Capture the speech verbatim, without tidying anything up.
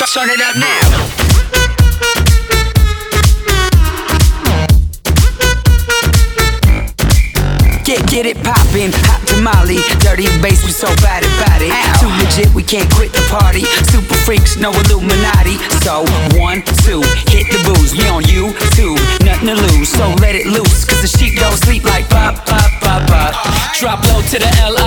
Turn it up now. Get, get it poppin', hot tamale, dirty bass, we so bad about it. Too legit, we can't quit the party. Super freaks, no Illuminati. So, one, two, hit the booze. We on YouTube, nothing to lose. So let it loose, cause the sheep don't sleep like pop, pop, pop, pop. Drop low to the L